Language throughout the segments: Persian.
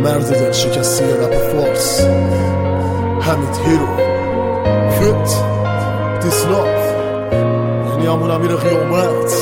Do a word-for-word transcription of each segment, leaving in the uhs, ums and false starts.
مرد دل شکسته رپ فارس حمید هیرو فیت دیسلاف، یعنی همون امیر قیامت.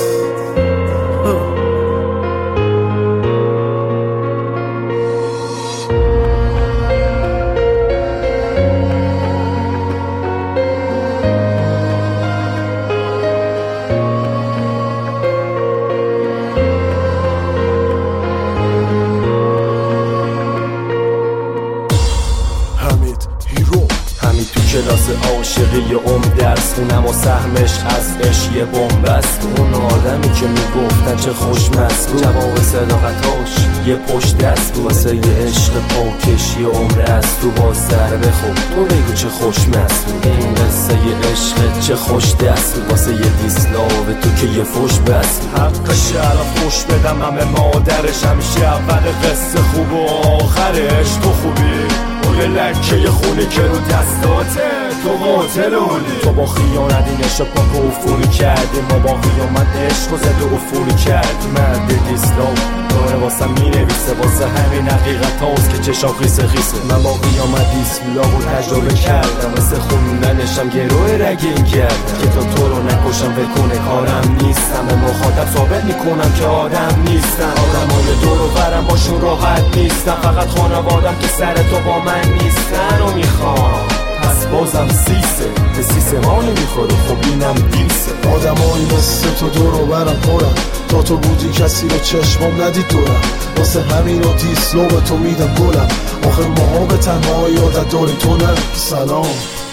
کلاس عاشقی عمر درس خونم و سهمش از عشق یه بمبست. اون آدمی که میگفتن چه خوشمست بود، جواب صداقتاش یه پشت دست بود. واسه یه عشق پاکش یه عمر از تو باز سر بخور تو بگو چه خوشمست بود. این قصه یه عشق چه خوش دست بود، واسه یه دیسلاو تو که یه فش بست. حقش الان فش بدم همه مادرش، همیشه اول قصه خوب و آخرش تو خوبی. یه لکه خونه که رو دستاته تو قاتل اولی. تو با خیانت این عشق پاک و افونی کردی، ما با قیامت عشق و زد و افونی کردی. مرد دیسلاو داره واسه می نویسه، واسه همین حقیقت هاست که چشا خیسه خیسه. من با قیامت دیسلاو رو تجربه کردم، مثل خوندنشم گروه رگین کردم که تا تو رو نکشم بکنه کارم نیستم. به مخاطب ثابت میکنم که آدم نیستم. آدم های دور و برم باشون راحت نیستم، فقط خانوادم که سر تو با من نیستن و میخوام. پس بازم سیسه به سیسه ما نمیخوره، خب اینم دیسه. آدم هایی مثل تو دور و برم پرم، تا تو بودی کسی رو چشمام ندید دورم. واسه همین رو دیسلو به تو میدم گلم. آخه ماها به تنهایی عادت داری تو نه. سلام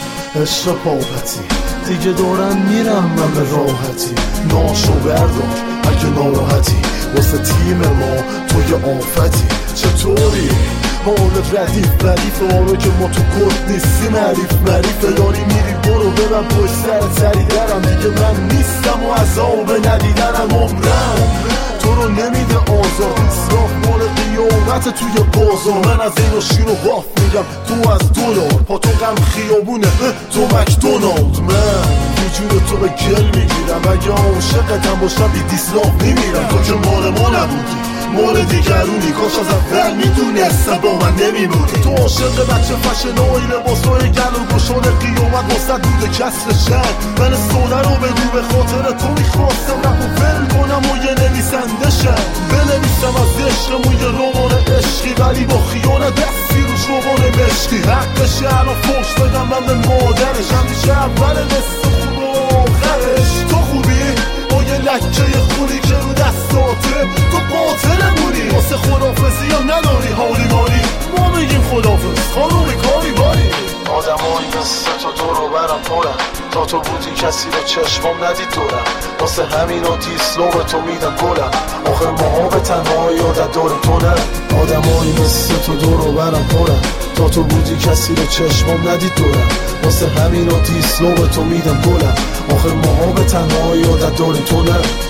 عشق پاپتی دیگه دورم میرم من به راحتی. ناشو بردار اگه ناراحتی، واسه تیم ما تو یه آفتی. چطوری؟ حالت ردیف ردیف آنو که ما تو گرد نیستیم حریف مریفه. داری میری برو ببن پشت سر سری درم، دیگه من نیستم و عذاب ندیدنم عمرم تو رو نمیده آزار. دیسلاف مال قیامت توی بازار، من از این و شیر و باف میگم تو از دلار. پا تو غم خیابونه تو مکدونالد، من یه جور تو به گل میگیرم. اگه عاشقتم باشم بی دیسلاف میمیرم. تو که مال ما نبودی مال دیگرونی، کاش از اول میدونستم با من نمیمونی. تو عاشق بچه فشنای لباسای گل و گشان قیامت واسه بوده کسر شد. من سوله رو بگو به خاطر تو میخواستم رپ و ول کنم و یه نویسنده شم. بنویسم از عشقمون یه رمان عشقی، ولی با خیانت دستی روش رمان مشقی. حقشه الان فوش بدم من به مادرش، همیشه اول قصه خوب و آخرش تو خوبی. با یه لکه خونی که رو دستاته تو قاتلمونی. واسه خدافزی هم نداری حالی مالی، ما میگیم خدافز خانومی کاری باری. آدم هایی مثل تو دور و برم پرم، تا تو بودی کسی رو چشمام ندید دورم. واسه همین رو دیسلو به تو میدم گلم. آخه ماها به تنهایی عادت داریم تو نه. آدم هایی مثل تو دور و برم پرم، تا تو بودی کسی رو چشمام ندید دورم. واسه همین رو دیسلو به تو میدم گلم. آخه ماها به تنهایی عادت داریم تو نه.